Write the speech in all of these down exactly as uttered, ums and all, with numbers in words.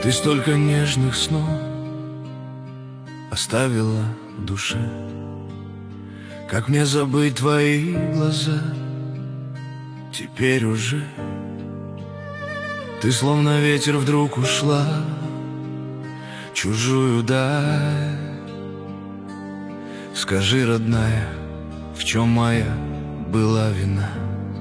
Ты столько нежных снов оставила в душе. Как мне забыть твои глаза теперь уже? Ты словно ветер вдруг ушла в чужую даль. Скажи, родная, в чем моя была вина?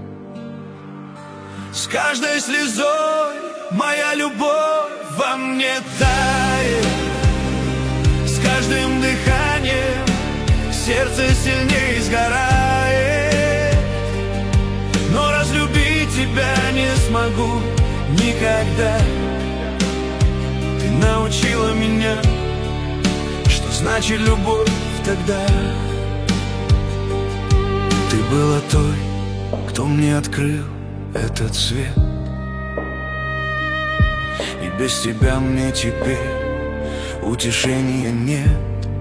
С каждой слезой моя любовь во мне тает, с каждым дыханием сердце сильнее сгорает. Но разлюбить тебя не смогу никогда. Ты научила меня, что значит любовь тогда. Ты была той, кто мне открыл этот свет, и без тебя мне теперь утешения нет.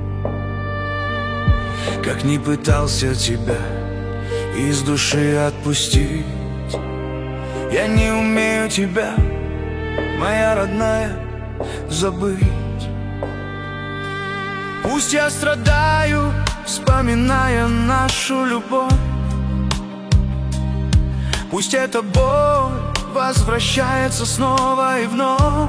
Как ни пытался тебя из души отпустить, я не умею тебя, моя родная, забыть. Пусть я страдаю, вспоминая нашу любовь, пусть эта боль возвращается снова и вновь.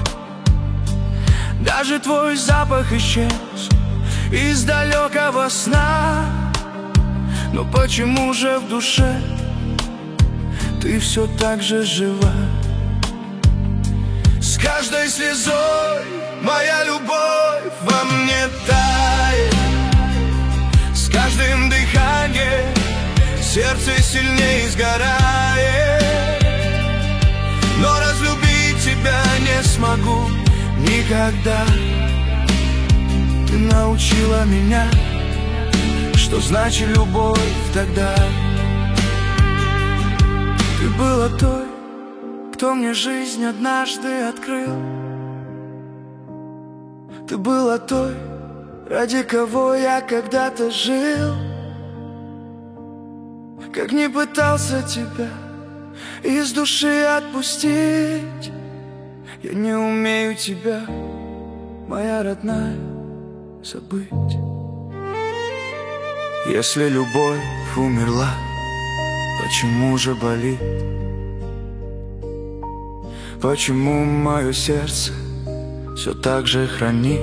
Даже твой запах исчез из далекого сна, но почему же в душе ты все так же жива? С каждой слезой моя любовь во мне тает, с каждым дыханием сердце сильнее сгорает. Но разлюбить тебя не смогу никогда. Ты научила меня, что значит любовь тогда. Ты была той, кто мне жизнь однажды открыл. Ты была той, ради кого я когда-то жил. Как не пытался тебя из души отпустить, я не умею тебя, моя родная, забыть. Если любовь умерла, почему же болит? Почему мое сердце все так же хранит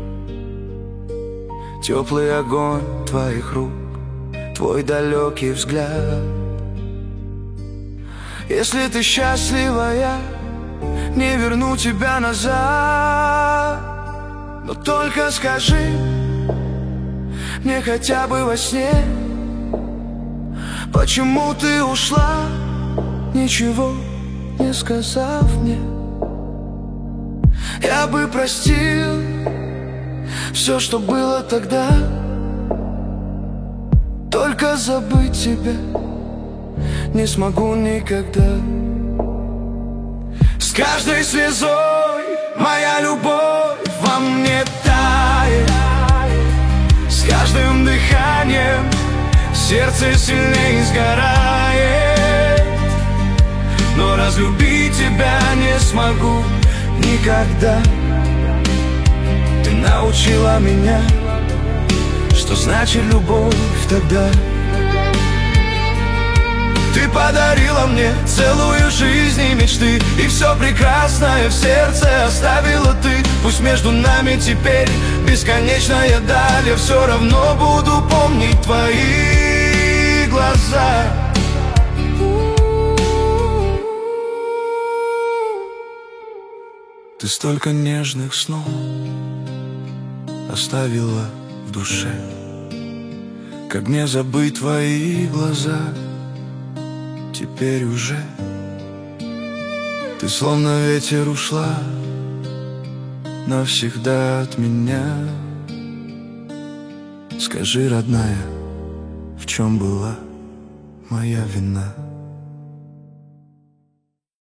теплый огонь твоих рук, твой далекий взгляд? Если ты счастлива, я не верну тебя назад. Но только скажи мне хотя бы во сне, почему ты ушла, ничего не сказав мне. Я бы простил все, что было тогда, только забыть тебя не смогу никогда. С каждой слезой моя любовь во мне тает, с каждым дыханием сердце сильнее сгорает. Но разлюбить тебя не смогу никогда. Ты научила меня, что значит любовь тогда. Ты подарила мне целую жизнь и мечты, и все прекрасное в сердце оставила ты. Пусть между нами теперь бесконечная даль, я все равно буду помнить твои глаза. Ты столько нежных снов оставила в душе. Как мне забыть твои глаза теперь уже? Ты словно ветер ушла навсегда от меня. Скажи, родная, в чем была моя вина?